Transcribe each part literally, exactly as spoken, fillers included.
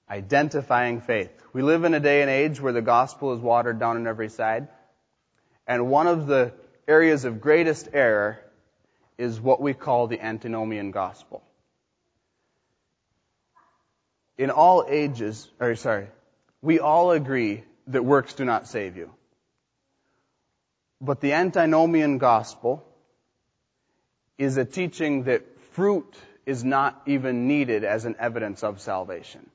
Identifying faith. We live in a day and age where the gospel is watered down on every side. And one of the areas of greatest error is what we call the antinomian gospel. In all ages, or sorry, we all agree that works do not save you. But the antinomian gospel is a teaching that fruit is not even needed as an evidence of salvation.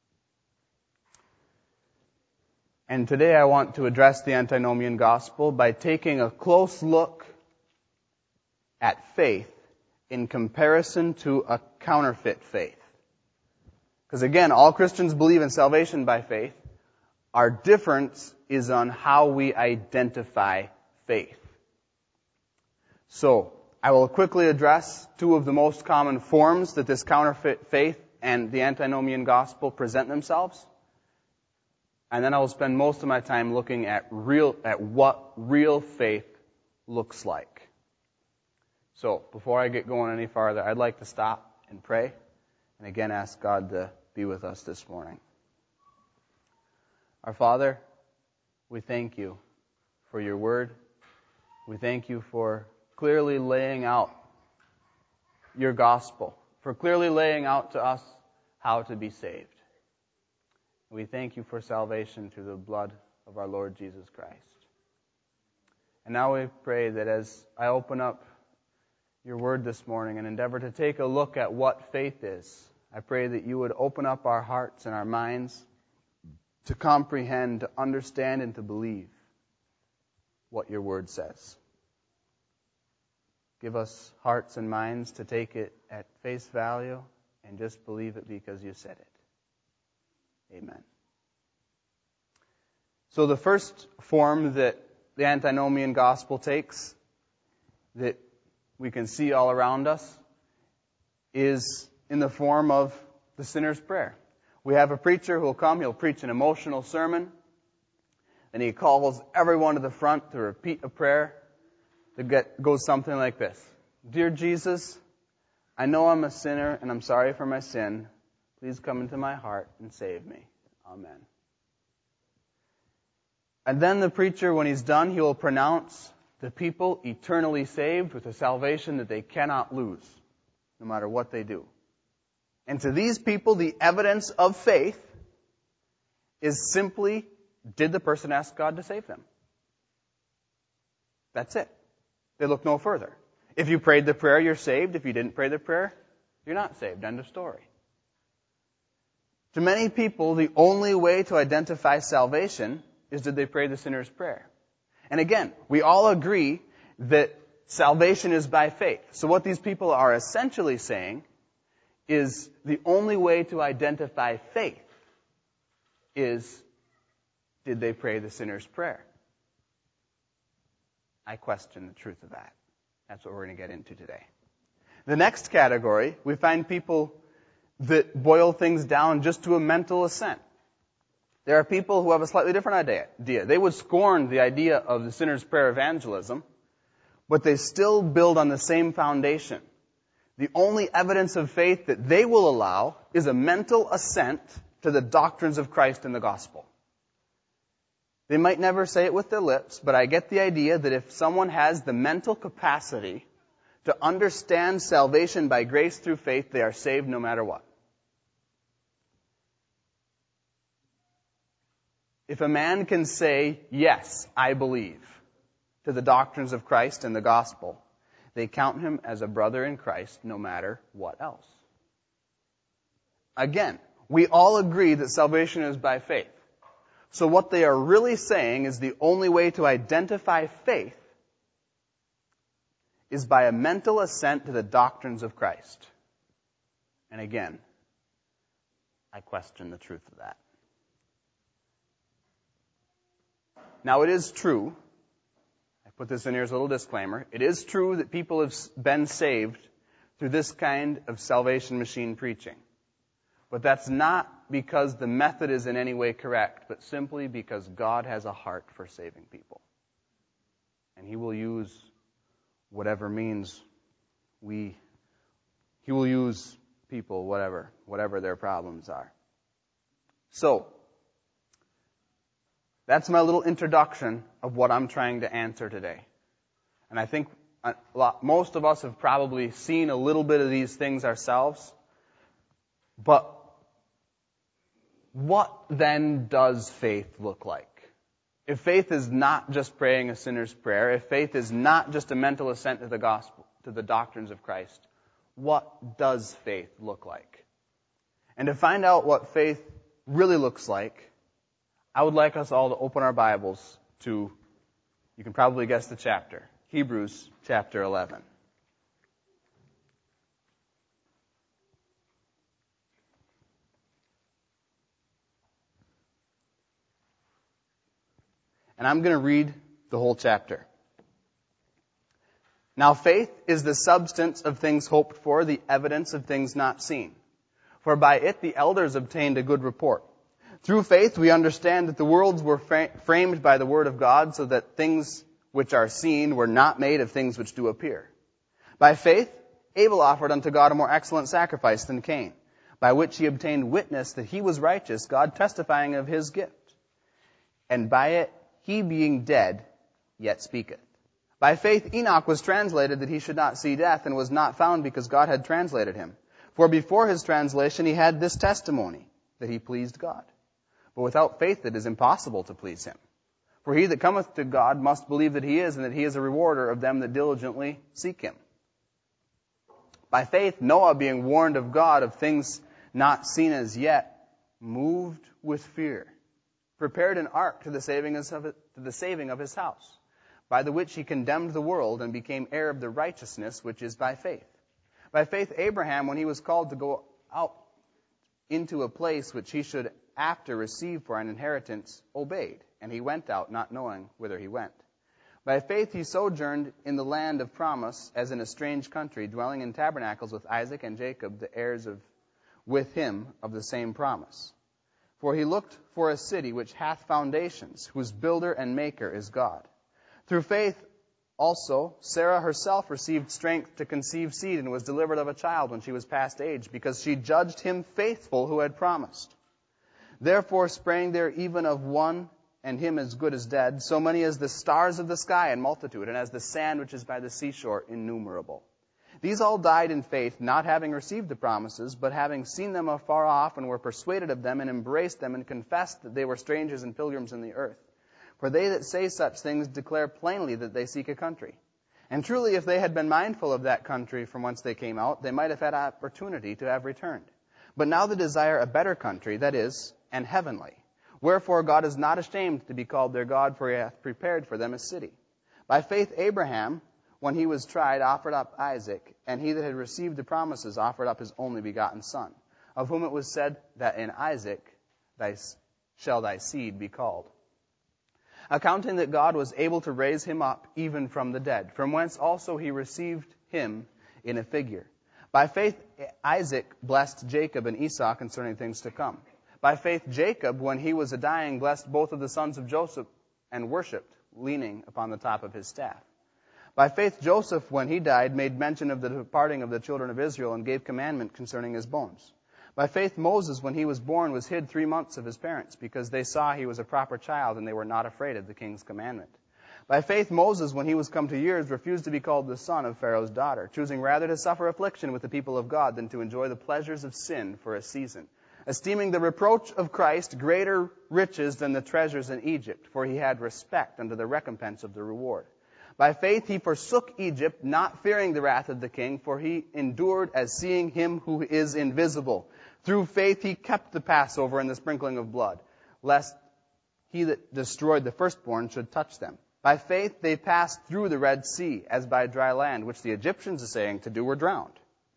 And today I want to address the antinomian gospel by taking a close look at faith in comparison to a counterfeit faith. Because again, all Christians believe in salvation by faith. Our difference is on how we identify faith. So, I will quickly address two of the most common forms that this counterfeit faith and the antinomian gospel present themselves. And then I will spend most of my time looking at real, at what real faith looks like. So, before I get going any farther, I'd like to stop and pray, and again ask God to be with us this morning. Our Father, we thank you for your word. We thank you for clearly laying out your gospel, for clearly laying out to us how to be saved. We thank you for salvation through the blood of our Lord Jesus Christ. And now we pray that as I open up your word this morning and endeavor to take a look at what faith is, I pray that you would open up our hearts and our minds to comprehend, to understand, and to believe what your word says. Give us hearts and minds to take it at face value and just believe it because you said it. Amen. So the first form that the antinomian gospel takes, that we can see all around us, is in the form of the sinner's prayer. We have a preacher who will come, he'll preach an emotional sermon, and he calls everyone to the front to repeat a prayer that get, goes something like this. Dear Jesus, I know I'm a sinner and I'm sorry for my sin. Please come into my heart and save me. Amen. And then the preacher, when he's done, he will pronounce the people eternally saved with a salvation that they cannot lose, no matter what they do. And to these people, the evidence of faith is simply, did the person ask God to save them? That's it. They look no further. If you prayed the prayer, you're saved. If you didn't pray the prayer, you're not saved. End of story. To many people, the only way to identify salvation is did they pray the sinner's prayer. And again, we all agree that salvation is by faith. So what these people are essentially saying is the only way to identify faith is, did they pray the sinner's prayer? I question the truth of that. That's what we're going to get into today. The next category, we find people that boil things down just to a mental assent. There are people who have a slightly different idea. They would scorn the idea of the sinner's prayer evangelism, but they still build on the same foundation. The only evidence of faith that they will allow is a mental assent to the doctrines of Christ and the gospel. They might never say it with their lips, but I get the idea that if someone has the mental capacity to understand salvation by grace through faith, they are saved no matter what. If a man can say, yes, I believe, to the doctrines of Christ and the gospel, they count him as a brother in Christ no matter what else. Again, we all agree that salvation is by faith. So what they are really saying is the only way to identify faith is by a mental assent to the doctrines of Christ. And again, I question the truth of that. Now, it is true, I put this in here as a little disclaimer, it is true that people have been saved through this kind of salvation machine preaching. But that's not because the method is in any way correct, but simply because God has a heart for saving people. And He will use whatever means we, He will use people, whatever, whatever their problems are. So, that's my little introduction of what I'm trying to answer today. And I think a lot, most of us have probably seen a little bit of these things ourselves. But what then does faith look like? If faith is not just praying a sinner's prayer, if faith is not just a mental assent to the gospel, to the doctrines of Christ, what does faith look like? And to find out what faith really looks like, I would like us all to open our Bibles to, you can probably guess the chapter, Hebrews chapter eleven. And I'm going to read the whole chapter. Now faith is the substance of things hoped for, the evidence of things not seen. For by it the elders obtained a good report. Through faith we understand that the worlds were fra- framed by the word of God, so that things which are seen were not made of things which do appear. By faith Abel offered unto God a more excellent sacrifice than Cain, by which he obtained witness that he was righteous, God testifying of his gift. And by it he being dead yet speaketh. By faith Enoch was translated that he should not see death, and was not found because God had translated him. For before his translation he had this testimony, that he pleased God. But without faith it is impossible to please him. For he that cometh to God must believe that he is, and that he is a rewarder of them that diligently seek him. By faith Noah, being warned of God of things not seen as yet, moved with fear, prepared an ark to the saving of, to the saving of his house, by the which he condemned the world, and became heir of the righteousness which is by faith. By faith Abraham, when he was called to go out into a place which he should after receive for an inheritance, obeyed, and he went out, not knowing whither he went. By faith he sojourned in the land of promise, as in a strange country, dwelling in tabernacles with Isaac and Jacob, the heirs of with him of the same promise. For he looked for a city which hath foundations, whose builder and maker is God. Through faith also Sarah herself received strength to conceive seed, and was delivered of a child when she was past age, because she judged him faithful who had promised. Therefore sprang there even of one, and him as good as dead, so many as the stars of the sky in multitude, and as the sand which is by the seashore innumerable. These all died in faith, not having received the promises, but having seen them afar off, and were persuaded of them, and embraced them, and confessed that they were strangers and pilgrims in the earth. For they that say such things declare plainly that they seek a country. And truly, if they had been mindful of that country from whence they came out, they might have had opportunity to have returned. But now they desire a better country, that is, an heavenly. Wherefore God is not ashamed to be called their God, for he hath prepared for them a city. By faith Abraham, when he was tried, offered up Isaac, and he that had received the promises offered up his only begotten son, of whom it was said that in Isaac thy, shall thy seed be called. Accounting that God was able to raise him up even from the dead, from whence also he received him in a figure. By faith Isaac blessed Jacob and Esau concerning things to come. By faith Jacob, when he was a dying, blessed both of the sons of Joseph, and worshipped, leaning upon the top of his staff. By faith Joseph, when he died, made mention of the departing of the children of Israel, and gave commandment concerning his bones. By faith Moses, when he was born, was hid three months of his parents, because they saw he was a proper child, and they were not afraid of the king's commandment. By faith Moses, when he was come to years, refused to be called the son of Pharaoh's daughter, choosing rather to suffer affliction with the people of God than to enjoy the pleasures of sin for a season, esteeming the reproach of Christ greater riches than the treasures in Egypt, for he had respect unto the recompense of the reward. By faith he forsook Egypt, not fearing the wrath of the king, for he endured as seeing him who is invisible. Through faith he kept the Passover and the sprinkling of blood, lest he that destroyed the firstborn should touch them. By faith they passed through the Red Sea, as by dry land, which the Egyptians, essaying to do, were drowned.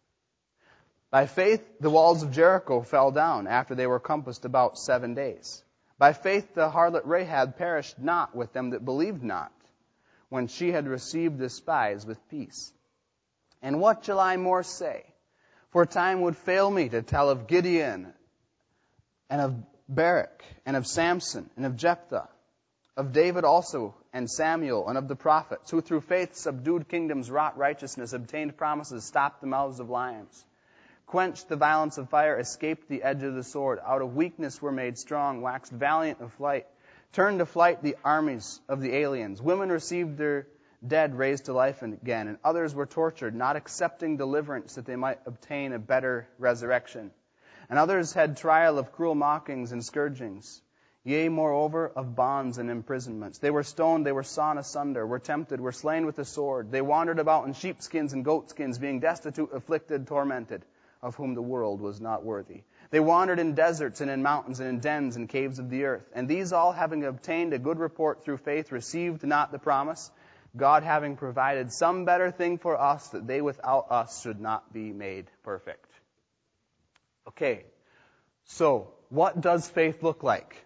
By faith the walls of Jericho fell down, after they were compassed about seven days. By faith the harlot Rahab perished not with them that believed not, when she had received the spies with peace. And what shall I more say? For time would fail me to tell of Gideon, and of Barak, and of Samson, and of Jephthah, of David also, and Samuel, and of the prophets, who through faith subdued kingdoms, wrought righteousness, obtained promises, stopped the mouths of lions, quenched the violence of fire, escaped the edge of the sword. Out of weakness were made strong, waxed valiant of flight, turned to flight the armies of the aliens. Women received their dead raised to life again, and others were tortured, not accepting deliverance that they might obtain a better resurrection. And others had trial of cruel mockings and scourgings, yea, moreover, of bonds and imprisonments. They were stoned, they were sawn asunder, were tempted, were slain with the sword. They wandered about in sheepskins and goatskins, being destitute, afflicted, tormented, of whom the world was not worthy. They wandered in deserts and in mountains and in dens and caves of the earth. And these all, having obtained a good report through faith, received not the promise, God having provided some better thing for us, that they without us should not be made perfect. Okay, so what does faith look like?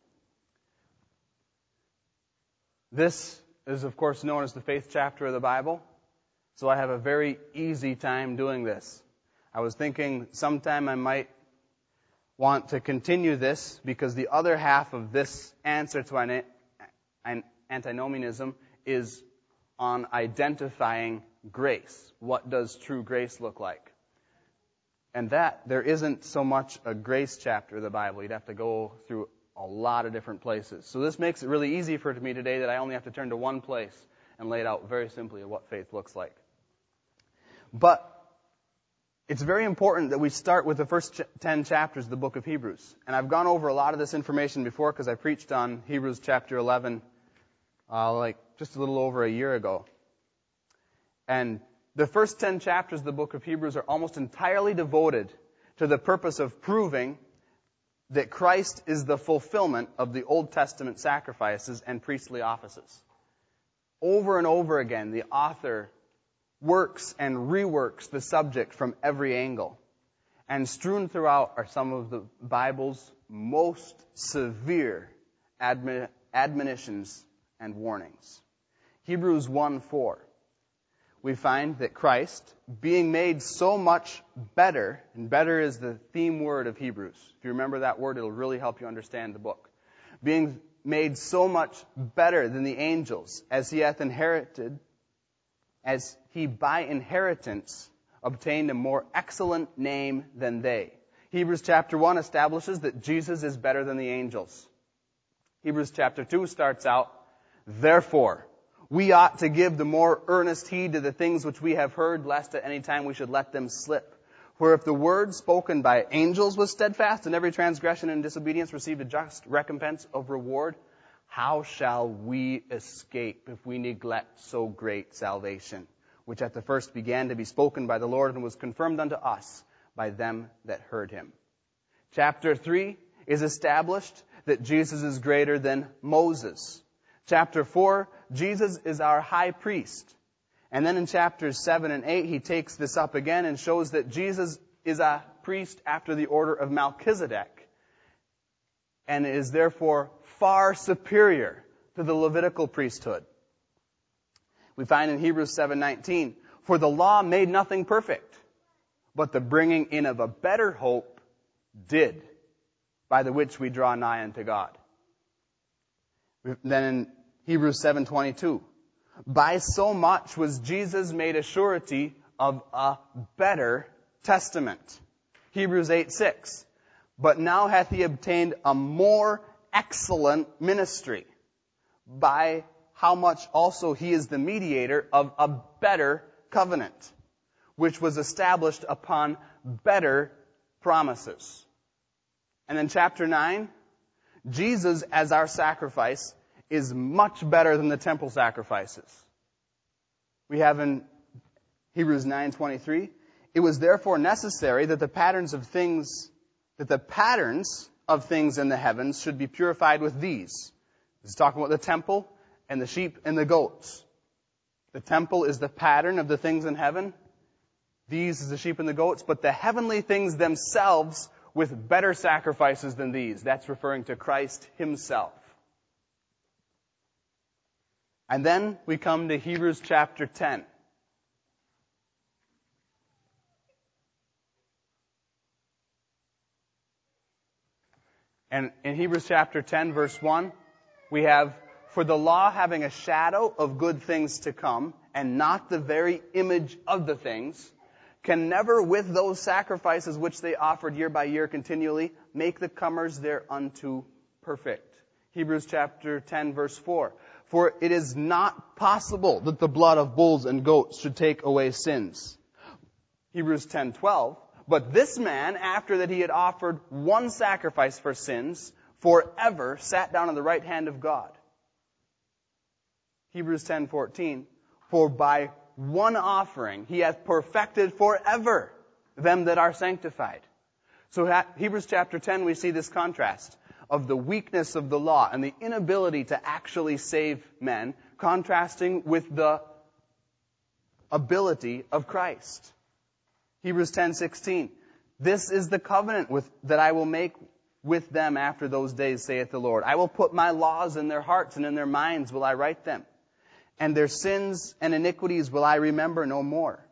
This is, of course, known as the faith chapter of the Bible, so I have a very easy time doing this. I was thinking sometime I might want to continue this because the other half of this answer to antinomianism is on identifying grace. What does true grace look like? And that, there isn't so much a grace chapter of the Bible. You'd have to go through a lot of different places. So this makes it really easy for me today that I only have to turn to one place and lay it out very simply what faith looks like. But it's very important that we start with the first ten chapters of the book of Hebrews. And I've gone over a lot of this information before because I preached on Hebrews chapter eleven uh, like just a little over a year ago. And the first ten chapters of the book of Hebrews are almost entirely devoted to the purpose of proving that Christ is the fulfillment of the Old Testament sacrifices and priestly offices. Over and over again, the author works and reworks the subject from every angle. And strewn throughout are some of the Bible's most severe admon- admonitions and warnings. Hebrews one four. We find that Christ, being made so much better, and better is the theme word of Hebrews. If you remember that word, it'll really help you understand the book. Being made so much better than the angels, as he hath inherited, as he by inheritance obtained a more excellent name than they. Hebrews chapter one establishes that Jesus is better than the angels. Hebrews chapter two starts out, therefore, we ought to give the more earnest heed to the things which we have heard, lest at any time we should let them slip. For if the word spoken by angels was steadfast, and every transgression and disobedience received a just recompense of reward, how shall we escape if we neglect so great salvation, which at the first began to be spoken by the Lord and was confirmed unto us by them that heard him? Chapter three is established that Jesus is greater than Moses. Chapter four, Jesus is our high priest. And then in chapters seven and eight, he takes this up again and shows that Jesus is a priest after the order of Melchizedek and is therefore far superior to the Levitical priesthood. We find in Hebrews seven nineteen, for the law made nothing perfect, but the bringing in of a better hope did, by the which we draw nigh unto God. Then in Hebrews seven twenty-two, by so much was Jesus made a surety of a better testament. Hebrews eight six, but now hath he obtained a more excellent ministry, by how much also he is the mediator of a better covenant, which was established upon better promises. And then chapter nine, Jesus as our sacrifice is much better than the temple sacrifices. We have in Hebrews nine twenty-three, it was therefore necessary that the patterns of things, that the patterns of things in the heavens should be purified with these. This is talking about the temple and the sheep and the goats. The temple is the pattern of the things in heaven. These is the sheep and the goats, but the heavenly things themselves with better sacrifices than these. That's referring to Christ himself. And then we come to Hebrews chapter ten. And in Hebrews chapter ten, verse one, we have, for the law having a shadow of good things to come, and not the very image of the things, can never, with those sacrifices which they offered year by year continually, make the comers thereunto perfect. Hebrews chapter ten, verse four. For it is not possible that the blood of bulls and goats should take away sins. Hebrews ten twelve. But this man, after that he had offered one sacrifice for sins, forever sat down on the right hand of God. Hebrews ten fourteen. For by one offering he hath perfected forever them that are sanctified. So Hebrews chapter ten, we see this contrast of the weakness of the law and the inability to actually save men, contrasting with the ability of Christ. Hebrews ten sixteen. This is the covenant with, that I will make with them after those days, saith the Lord. I will put my laws in their hearts, and in their minds will I write them. And their sins and iniquities will I remember no more.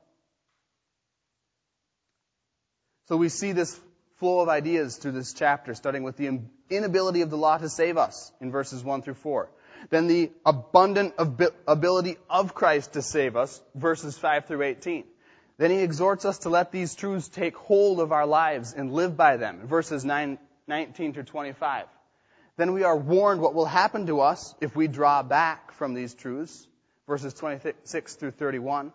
So we see this flow of ideas through this chapter, starting with the inability of the law to save us in verses one through four. Then the abundant ability of Christ to save us, verses five through eighteen. Then he exhorts us to let these truths take hold of our lives and live by them, verses nine, nineteen through twenty-five. Then we are warned what will happen to us if we draw back from these truths, verses twenty-six through thirty-one.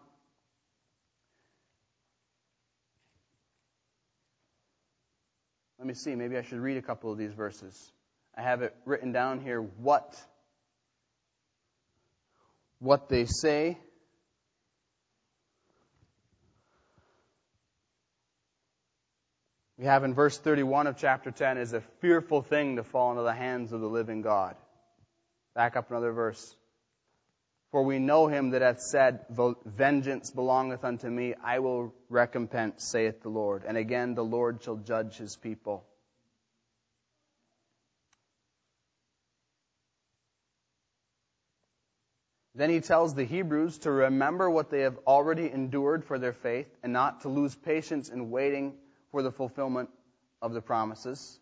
Let me see, maybe I should read a couple of these verses. I have it written down here what, what they say. We have in verse thirty-one of chapter ten, is a fearful thing to fall into the hands of the living God. Back up another verse. For we know him that hath said, vengeance belongeth unto me, I will recompense, saith the Lord. And again, the Lord shall judge his people. Then he tells the Hebrews to remember what they have already endured for their faith, and not to lose patience in waiting for the fulfillment of the promises.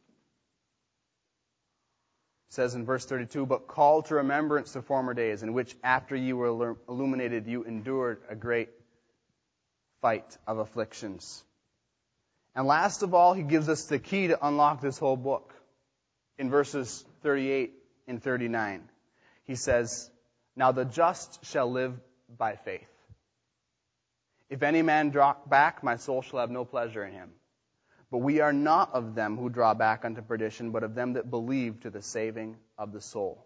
It says in verse thirty-two, but call to remembrance the former days, in which after you were illuminated, you endured a great fight of afflictions. And last of all, he gives us the key to unlock this whole book. In verses thirty-eight and thirty-nine, he says, now the just shall live by faith. If any man draw back, my soul shall have no pleasure in him. But we are not of them who draw back unto perdition, but of them that believe to the saving of the soul.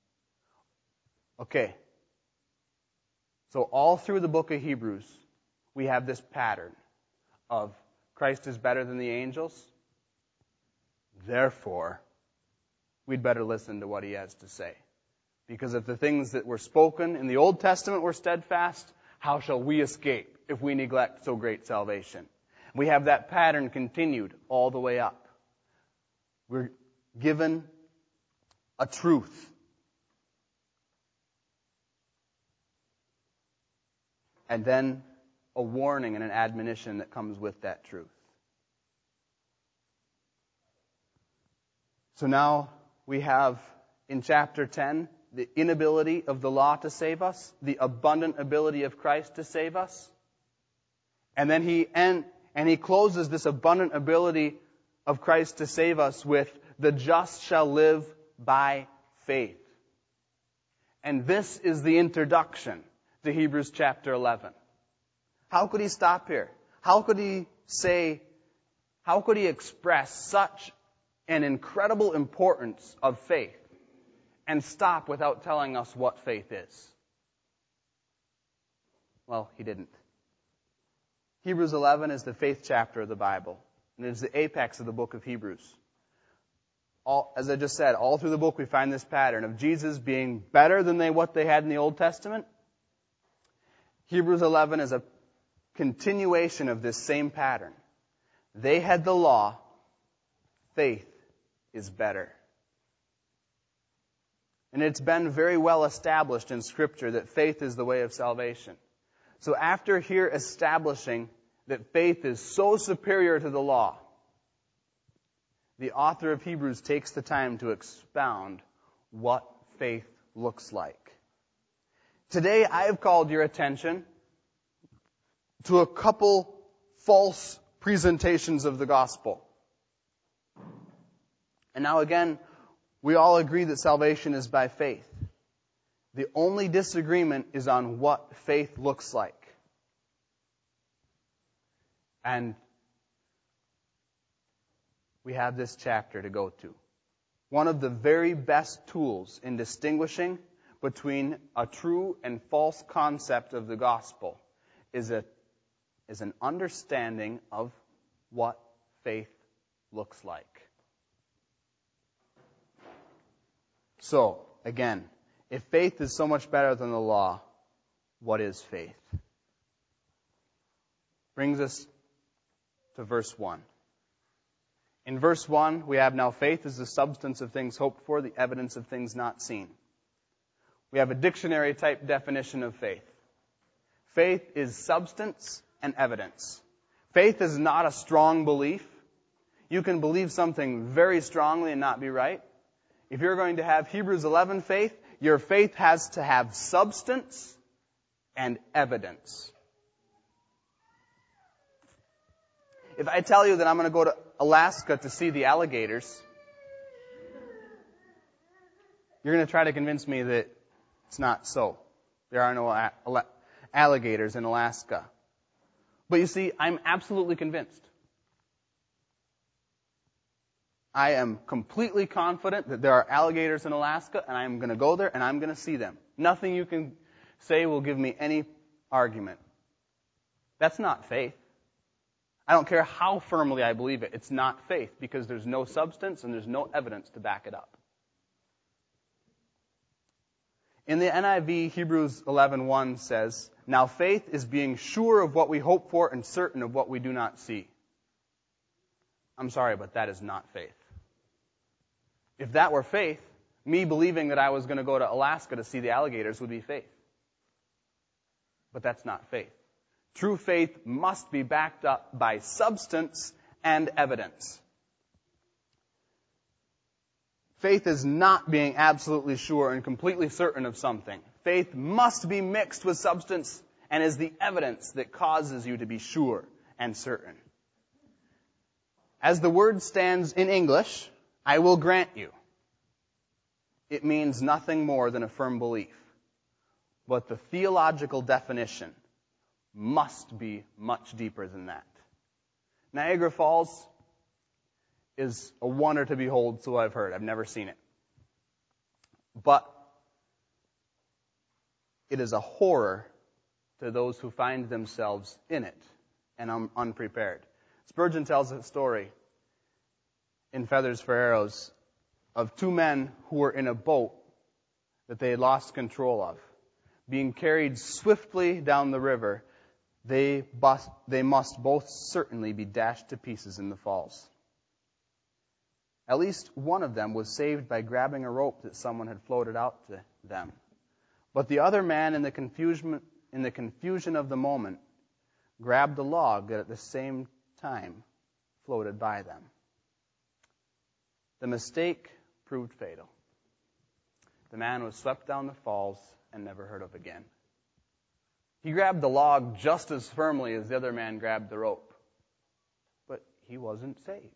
Okay. So all through the book of Hebrews, we have this pattern of Christ is better than the angels. Therefore, we'd better listen to what he has to say. Because if the things that were spoken in the Old Testament were steadfast, how shall we escape if we neglect so great salvation? We have that pattern continued all the way up. We're given a truth. And then a warning and an admonition that comes with that truth. So now we have in chapter ten the inability of the law to save us, the abundant ability of Christ to save us. And then he ends And he closes this abundant ability of Christ to save us with, the just shall live by faith. And this is the introduction to Hebrews chapter eleven. How could he stop here? How could he say, how could he express such an incredible importance of faith and stop without telling us what faith is? Well, he didn't. Hebrews eleven is the faith chapter of the Bible, and it is the apex of the book of Hebrews. All, as I just said, all through the book we find this pattern of Jesus being better than they what they had in the Old Testament. Hebrews eleven is a continuation of this same pattern. They had the law, faith is better. And it's been very well established in Scripture that faith is the way of salvation. So after here establishing that faith is so superior to the law, the author of Hebrews takes the time to expound what faith looks like. Today I have called your attention to a couple false presentations of the gospel. And now again, we all agree that salvation is by faith. The only disagreement is on what faith looks like. And we have this chapter to go to. One of the very best tools in distinguishing between a true and false concept of the gospel is a is an understanding of what faith looks like. So, again, if faith is so much better than the law, what is faith? Brings us to verse one. In verse one, we have now faith is the substance of things hoped for, the evidence of things not seen. We have a dictionary type definition of faith. Faith is substance and evidence. Faith is not a strong belief. You can believe something very strongly and not be right. If you're going to have Hebrews eleven faith, your faith has to have substance and evidence. If I tell you that I'm going to go to Alaska to see the alligators, you're going to try to convince me that it's not so. There are no alligators in Alaska. But you see, I'm absolutely convinced. I am completely confident that there are alligators in Alaska, and I'm going to go there and I'm going to see them. Nothing you can say will give me any argument. That's not faith. I don't care how firmly I believe it. It's not faith because there's no substance and there's no evidence to back it up. In the N I V, Hebrews eleven one says, "Now faith is being sure of what we hope for and certain of what we do not see." I'm sorry, but that is not faith. If that were faith, me believing that I was going to go to Alaska to see the alligators would be faith. But that's not faith. True faith must be backed up by substance and evidence. Faith is not being absolutely sure and completely certain of something. Faith must be mixed with substance and is the evidence that causes you to be sure and certain. As the word stands in English, I will grant you, it means nothing more than a firm belief. But the theological definition must be much deeper than that. Niagara Falls is a wonder to behold, so I've heard. I've never seen it. But it is a horror to those who find themselves in it and are unprepared. Spurgeon tells a story in Feathers for Arrows of two men who were in a boat that they had lost control of. Being carried swiftly down the river, they, bust, they must both certainly be dashed to pieces in the falls. At least one of them was saved by grabbing a rope that someone had floated out to them. But the other man, in the confusion, in the confusion of the moment, grabbed a log that at the same time floated by them. The mistake proved fatal. The man was swept down the falls and never heard of again. He grabbed the log just as firmly as the other man grabbed the rope, but he wasn't saved.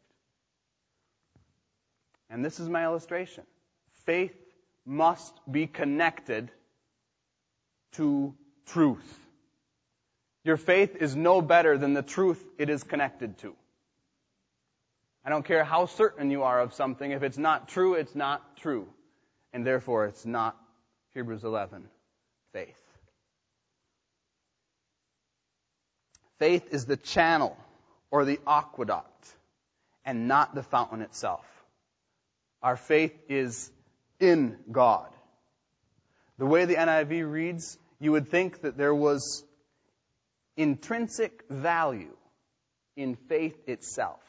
And this is my illustration. Faith must be connected to truth. Your faith is no better than the truth it is connected to. I don't care how certain you are of something. If it's not true, it's not true. And therefore, it's not Hebrews eleven faith. Faith is the channel or the aqueduct and not the fountain itself. Our faith is in God. The way the N I V reads, you would think that there was intrinsic value in faith itself.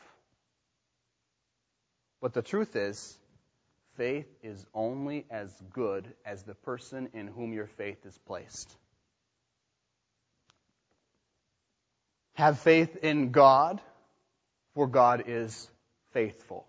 But the truth is, faith is only as good as the person in whom your faith is placed. Have faith in God, for God is faithful.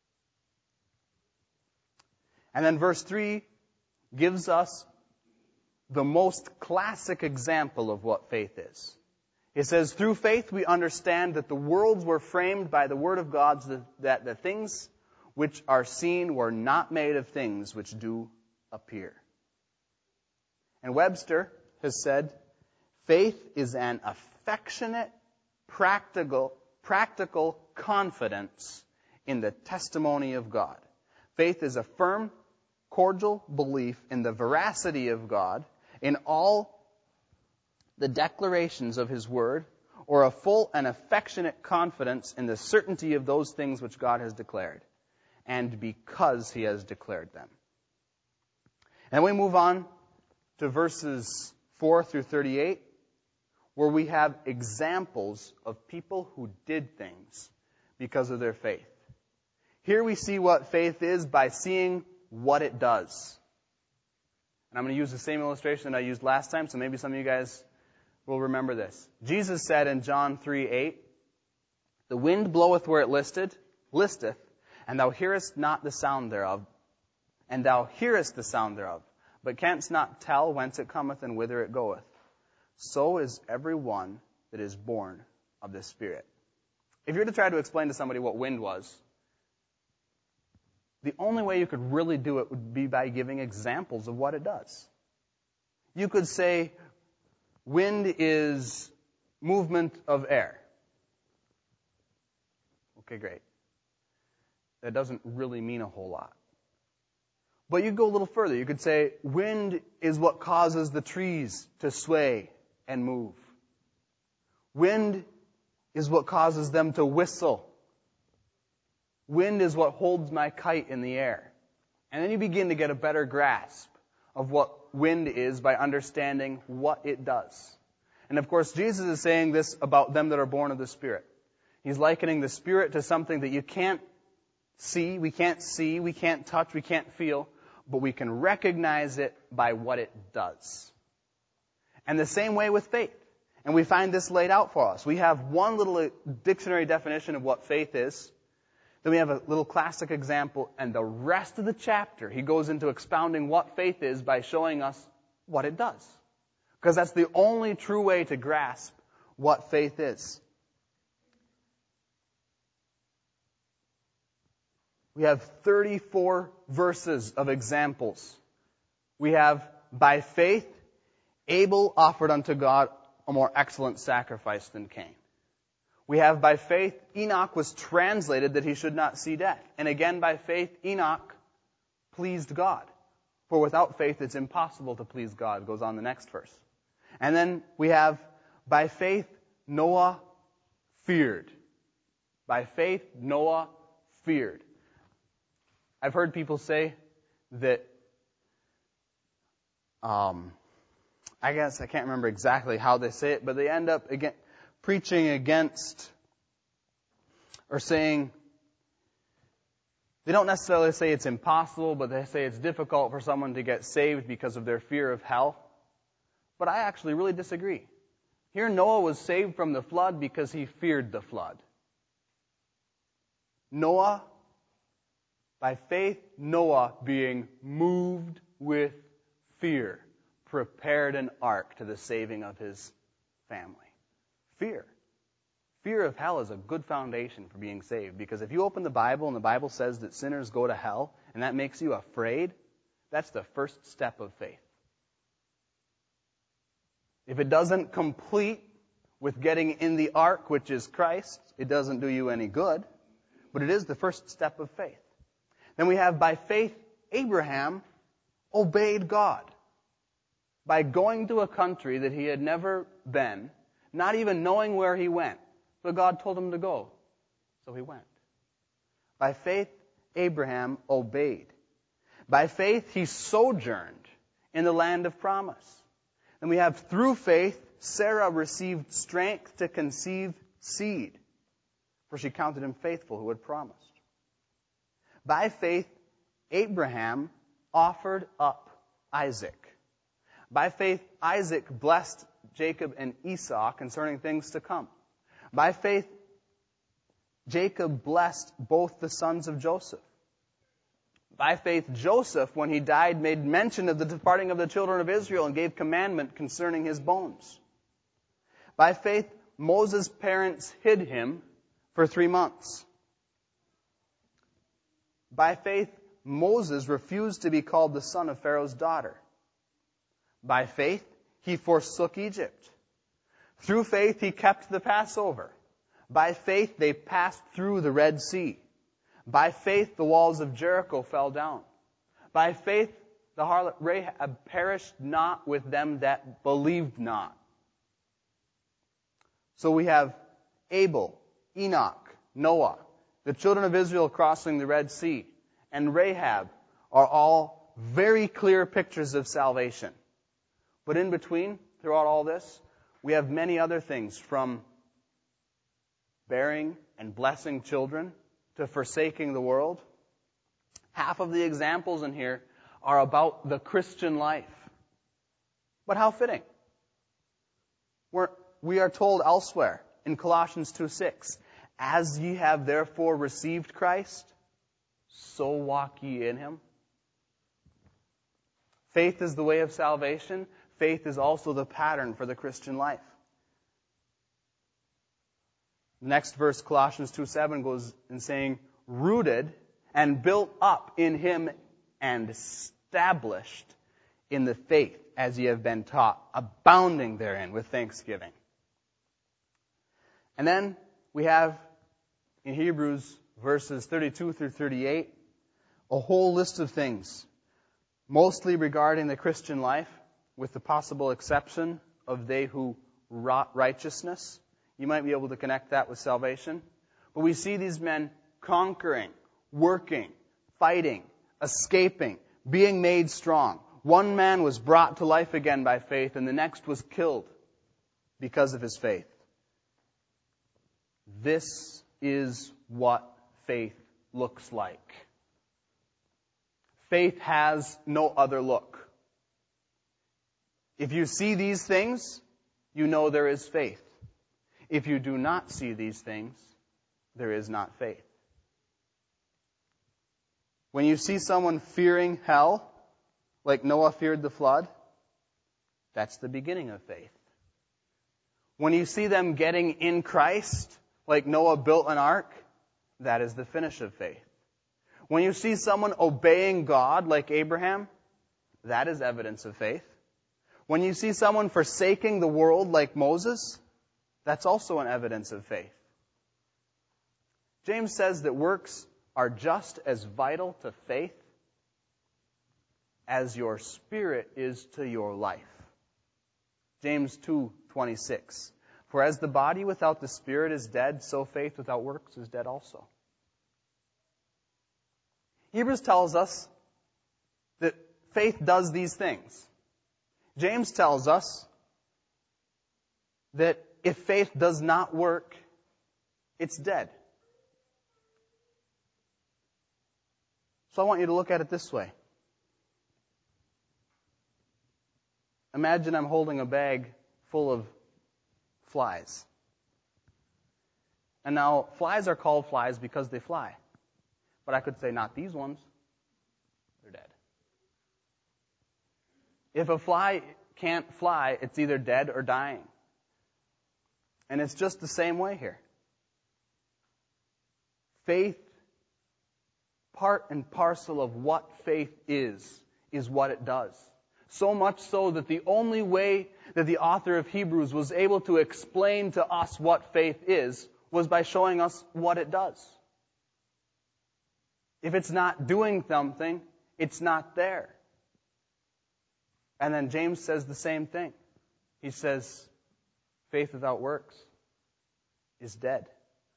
And then verse three gives us the most classic example of what faith is. It says, through faith we understand that the worlds were framed by the word of God, that the things which are seen were not made of things which do appear. And Webster has said, faith is an affectionate, practical, practical confidence in the testimony of God. Faith is a firm, cordial belief in the veracity of God, in all the declarations of His Word, or a full and affectionate confidence in the certainty of those things which God has declared, and because He has declared them. And we move on to verses four through thirty-eight, where we have examples of people who did things because of their faith. Here we see what faith is by seeing what it does. And I'm going to use the same illustration that I used last time, so maybe some of you guys will remember this. Jesus said in John three eight, the wind bloweth where it listed, listeth, and thou hearest not the sound thereof, and thou hearest the sound thereof, but canst not tell whence it cometh and whither it goeth. So is every one that is born of the Spirit. If you were to try to explain to somebody what wind was, the only way you could really do it would be by giving examples of what it does. You could say, wind is movement of air. Okay, great. That doesn't really mean a whole lot. But you go a little further. You could say, wind is what causes the trees to sway and move. Wind is what causes them to whistle. Wind is what holds my kite in the air. And then you begin to get a better grasp of what wind is by understanding what it does. And of course, Jesus is saying this about them that are born of the Spirit. He's likening the Spirit to something that you can't see, we can't see, we can't touch, we can't feel, but we can recognize it by what it does. And the same way with faith. And we find this laid out for us. We have one little dictionary definition of what faith is. Then we have a little classic example, and the rest of the chapter, he goes into expounding what faith is by showing us what it does. Because that's the only true way to grasp what faith is. We have thirty-four verses of examples. We have, by faith, Abel offered unto God a more excellent sacrifice than Cain. We have, by faith, Enoch was translated that he should not see death. And again, by faith, Enoch pleased God. For without faith, it's impossible to please God. It goes on the next verse. And then we have, by faith, Noah feared. By faith, Noah feared. I've heard people say that, um, I guess I can't remember exactly how they say it, but they end up again preaching against or saying, they don't necessarily say it's impossible, but they say it's difficult for someone to get saved because of their fear of hell. But I actually really disagree. Here Noah was saved from the flood because he feared the flood. Noah, by faith, Noah, being moved with fear, prepared an ark to the saving of his family. Fear. Fear of hell is a good foundation for being saved, because if you open the Bible and the Bible says that sinners go to hell, and that makes you afraid, that's the first step of faith. If it doesn't complete with getting in the ark, which is Christ, it doesn't do you any good, but it is the first step of faith. Then we have, by faith, Abraham obeyed God by going to a country that he had never been, not even knowing where he went, but God told him to go, so he went. By faith, Abraham obeyed. By faith, he sojourned in the land of promise. And we have, through faith, Sarah received strength to conceive seed, for she counted him faithful who had promised. By faith, Abraham offered up Isaac. By faith, Isaac blessed Jacob and Esau concerning things to come. By faith, Jacob blessed both the sons of Joseph. By faith, Joseph, when he died, made mention of the departing of the children of Israel and gave commandment concerning his bones. By faith, Moses' parents hid him for three months. By faith, Moses refused to be called the son of Pharaoh's daughter. By faith, he forsook Egypt. Through faith, he kept the Passover. By faith, they passed through the Red Sea. By faith, the walls of Jericho fell down. By faith, the harlot Rahab perished not with them that believed not. So we have Abel, Enoch, Noah, the children of Israel crossing the Red Sea, and Rahab are all very clear pictures of salvation. But in between, throughout all this, we have many other things, from bearing and blessing children to forsaking the world. Half of the examples in here are about the Christian life. But how fitting. We're, we are told elsewhere in Colossians two six, as ye have therefore received Christ, so walk ye in him. Faith is the way of salvation. Faith is also the pattern for the Christian life. The next verse, Colossians two seven, goes in saying, rooted and built up in him and established in the faith as ye have been taught, abounding therein with thanksgiving. And then we have in Hebrews verses thirty-two through thirty-eight a whole list of things, mostly regarding the Christian life, with the possible exception of they who wrought righteousness. You might be able to connect that with salvation. But we see these men conquering, working, fighting, escaping, being made strong. One man was brought to life again by faith, and the next was killed because of his faith. This is what faith looks like. Faith has no other look. If you see these things, you know there is faith. If you do not see these things, there is not faith. When you see someone fearing hell, like Noah feared the flood, that's the beginning of faith. When you see them getting in Christ, like Noah built an ark, that is the finish of faith. When you see someone obeying God, like Abraham, that is evidence of faith. When you see someone forsaking the world, like Moses, that's also an evidence of faith. James says that works are just as vital to faith as your spirit is to your life. James two twenty-six. For as the body without the spirit is dead, so faith without works is dead also. Hebrews tells us that faith does these things. James tells us that if faith does not work, it's dead. So I want you to look at it this way. Imagine I'm holding a bag full of flies. And now, flies are called flies because they fly. But I could say, not these ones. They're dead. If a fly can't fly, it's either dead or dying. And it's just the same way here. Faith, part and parcel of what faith is, is what it does. So much so that the only way that the author of Hebrews was able to explain to us what faith is was by showing us what it does. If it's not doing something, it's not there. And then James says the same thing. He says, faith without works is dead.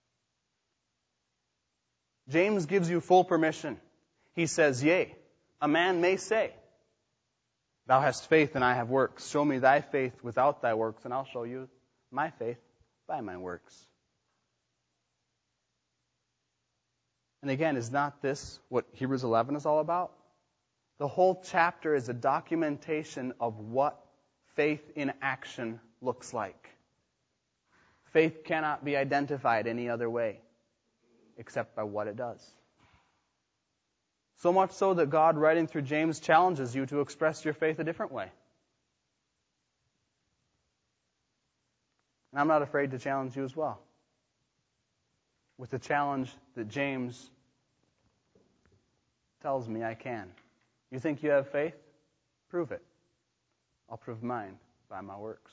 James gives you full permission. He says, yea, a man may say, thou hast faith and I have works. Show me thy faith without thy works, and I'll show you my faith by my works. And again, is not this what Hebrews eleven is all about? The whole chapter is a documentation of what faith in action looks like. Faith cannot be identified any other way except by what it does. So much so that God, writing through James, challenges you to express your faith a different way. And I'm not afraid to challenge you as well, with the challenge that James tells me I can. You think you have faith? Prove it. I'll prove mine by my works.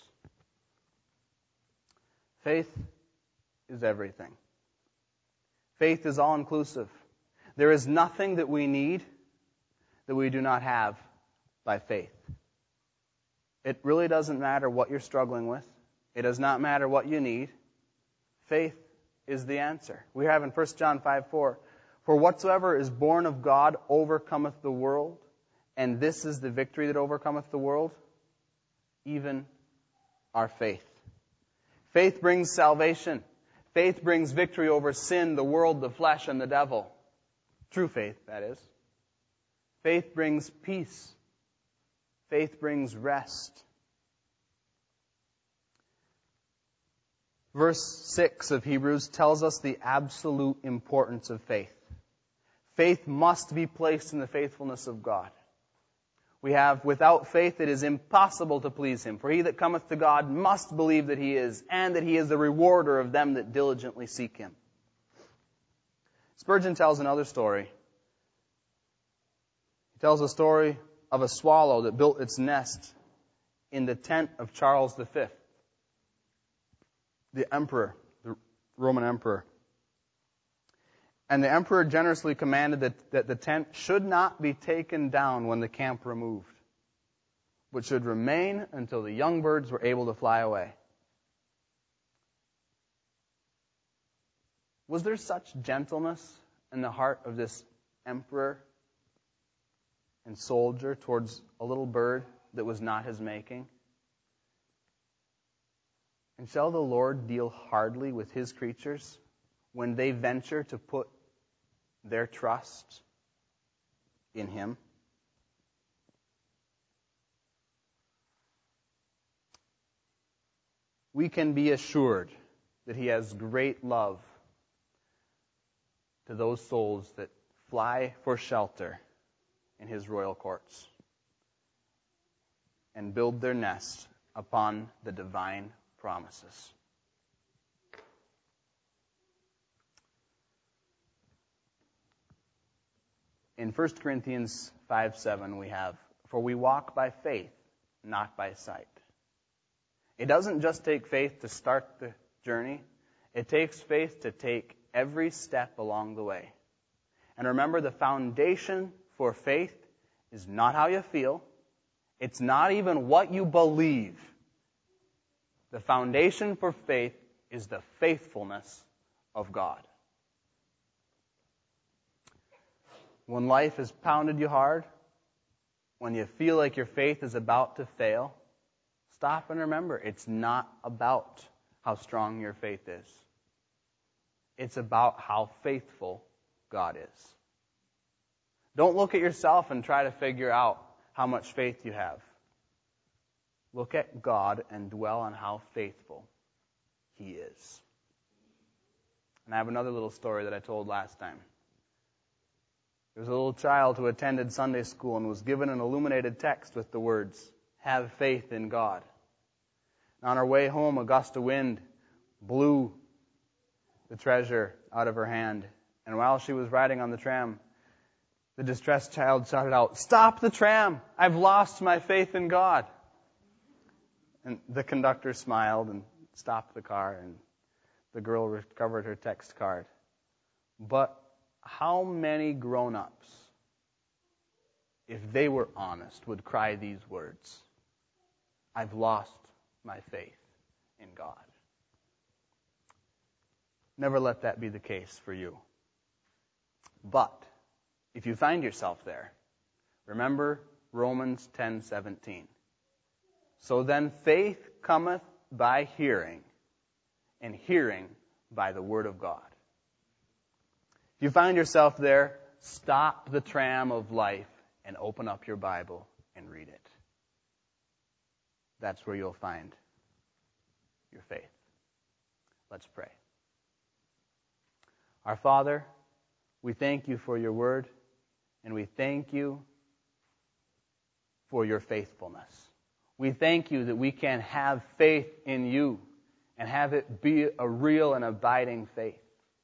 Faith is everything. Faith is all-inclusive. There is nothing that we need that we do not have by faith. It really doesn't matter what you're struggling with. It does not matter what you need. Faith is the answer. We have in First John five four, "For whatsoever is born of God overcometh the world, and this is the victory that overcometh the world, even our faith." Faith brings salvation. Faith brings victory over sin, the world, the flesh, and the devil. True faith, that is. Faith brings peace. Faith brings rest. Verse six of Hebrews tells us the absolute importance of faith. Faith must be placed in the faithfulness of God. We have, without faith it is impossible to please Him. For he that cometh to God must believe that He is, and that He is the rewarder of them that diligently seek Him. Spurgeon tells another story. He tells a story of a swallow that built its nest in the tent of Charles the Fifth, the emperor, the Roman emperor. And the emperor generously commanded that, that the tent should not be taken down when the camp removed, but should remain until the young birds were able to fly away. Was there such gentleness in the heart of this emperor and soldier towards a little bird that was not his making? And shall the Lord deal hardly with His creatures when they venture to put their trust in Him? We can be assured that He has great love to those souls that fly for shelter in His royal courts and build their nest upon the divine promises. In First Corinthians five seven we have, "For we walk by faith, not by sight." It doesn't just take faith to start the journey. It takes faith to take every step along the way. And remember, the foundation for faith is not how you feel. It's not even what you believe. The foundation for faith is the faithfulness of God. When life has pounded you hard, when you feel like your faith is about to fail, stop and remember, it's not about how strong your faith is. It's about how faithful God is. Don't look at yourself and try to figure out how much faith you have. Look at God and dwell on how faithful He is. And I have another little story that I told last time. There was a little child who attended Sunday school and was given an illuminated text with the words, "Have faith in God." And on her way home, a gust of wind blew the treasure out of her hand. And while she was riding on the tram, the distressed child shouted out, "Stop the tram! I've lost my faith in God." And the conductor smiled and stopped the car, and the girl recovered her text card. But how many grown-ups, if they were honest, would cry these words, "I've lost my faith in God"? Never let that be the case for you. But if you find yourself there, remember Romans ten seventeen. "So then faith cometh by hearing, and hearing by the word of God." If you find yourself there, stop the tram of life and open up your Bible and read it. That's where you'll find your faith. Let's pray. Our Father, we thank You for Your word, and we thank You for Your faithfulness. We thank You that we can have faith in You and have it be a real and abiding faith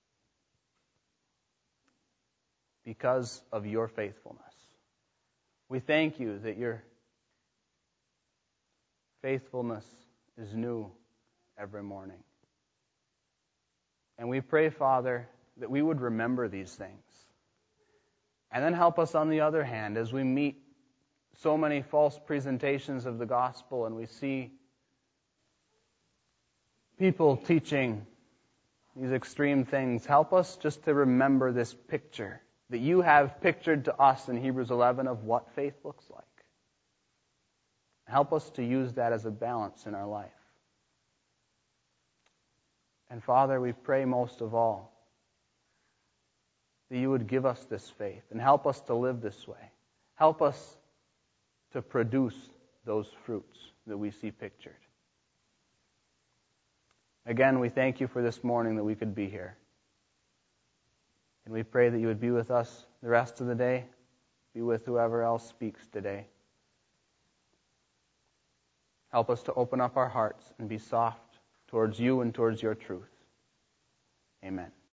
because of your faithfulness. We thank you that your faithfulness is new every morning. And we pray, Father, that we would remember these things. And then help us on the other hand as we meet so many false presentations of the gospel and we see people teaching these extreme things. Help us just to remember this picture that you have pictured to us in Hebrews eleven of what faith looks like. Help us to use that as a balance in our life. And Father, we pray most of all that you would give us this faith and help us to live this way. Help us to produce those fruits that we see pictured. Again, we thank you for this morning that we could be here. And we pray that you would be with us the rest of the day, be with whoever else speaks today. Help us to open up our hearts and be soft towards you and towards your truth. Amen.